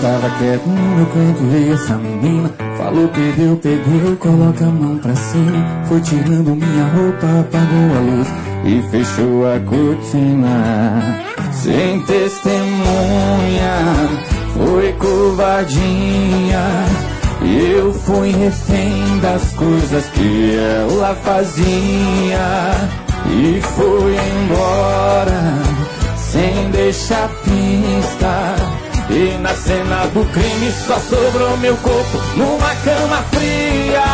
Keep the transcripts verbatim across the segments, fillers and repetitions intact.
tava quieto no meu canto, veio essa menina. Falou, perdeu, perdeu, coloca a mão pra cima. Foi tirando minha roupa, apagou a luz e fechou a cortina. Sem testemunha, foi covardia. Eu fui refém das coisas que ela fazia e foi embora sem deixar pista. E na cena do crime só sobrou meu corpo numa cama fria.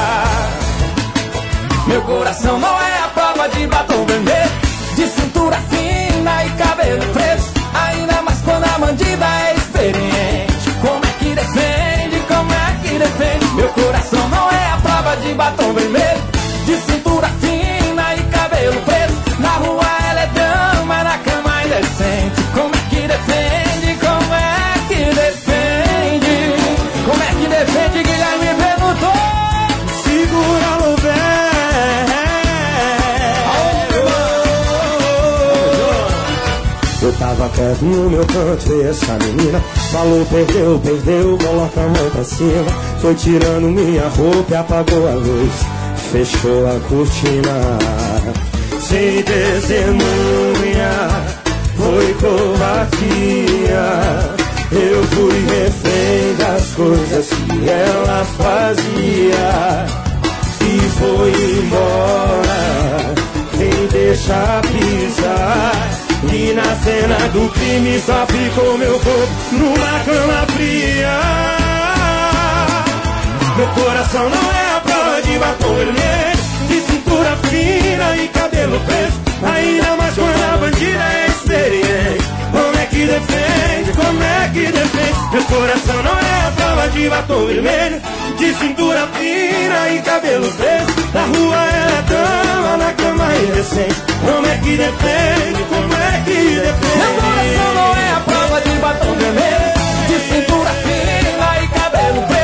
Meu coração não é a prova de batom vermelho, de cintura fina e cabelo preto. Ainda mais quando a bandida é experiente. Como é que defende, como é que defende? Meu coração não é a prova de batom vermelho, de cintura fina e cabelo preto. Na rua ela é dama, na cama é indecente. Como é que defende, como é que defende? Como é que defende, Guilherme perguntou? Segura no Eu tava quieto no meu canto e essa menina falou, perdeu, perdeu, coloca a mão pra cima. Foi tirando minha roupa e apagou a luz, fechou a cortina. Sem testemunha, foi covardia. Eu fui refém das coisas que ela fazia e foi embora sem deixar pisar. E na cena do crime só ficou meu corpo numa cama fria. Meu coração não é a prova de batom vermelho, de cintura fina e cabelo preto. Ainda mais quando a bandida é experiente. Como é que defende, como é que defende? Meu coração não é a prova de batom vermelho, de cintura fina e cabelo preto. Na rua ela é dama, na cama é indecente. Como é que defende, como é que defende? Meu coração não é a prova de batom vermelho, de cintura fina e cabelo preto.